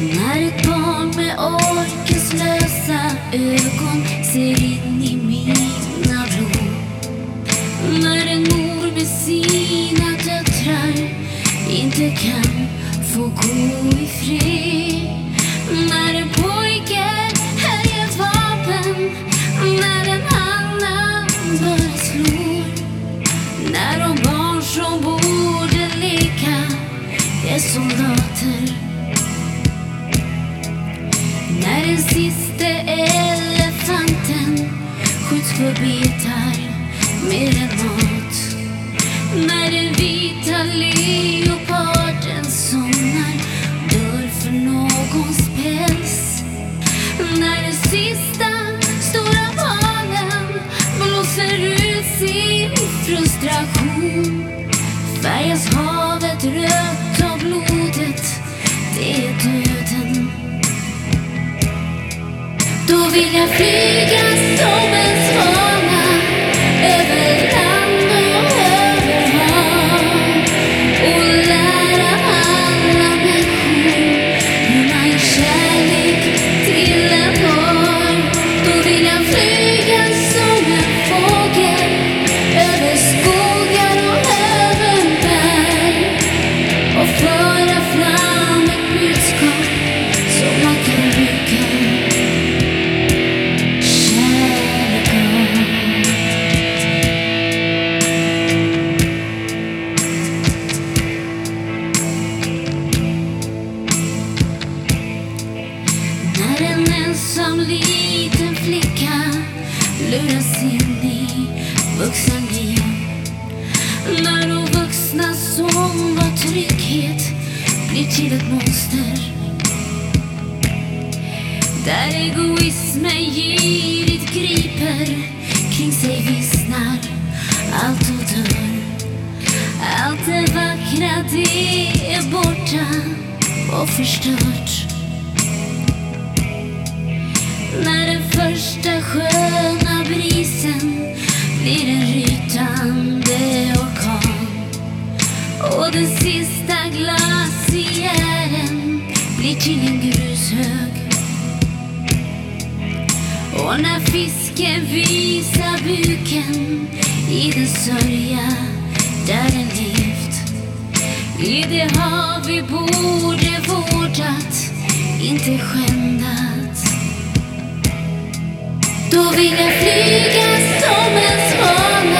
När ett barn med orkeslösa ögon ser in i mina blå, när en mor med sina döttrar inte kan få gå i fred, när en pojke höjer ett vapen, när en annan bara slår, när de barn som borde leka är soldater, när den sista elefanten skjuts för bitar med en mat, när den vita leoparden somnar, dör för någons päls, när den sista stora valen blåser ut sin frustration, färgas havet rött av blodet, det är döden. Då vill jag flyga som en svana över land och över hav och lära alla människor hur man ger kärlek till en par. Då vill jag flyga som en fågel över skogar och över berg och föra fram ett budskap som man kan bruka. När en ensam liten flicka luras in i vuxenliv, när de vuxna som var trygghet blir till ett monster, där egoismen girigt griper, kring sig vissnar allt och dör, allt det vackra det är borta och förstört. När den första sköna brisen blir en rytande orkan och den sista glaciären blir till en grushög, och när fisken visar buken i den sörja där den levt, i det hav vi borde vårdat, inte skändat. Då vill jag flyga som en svana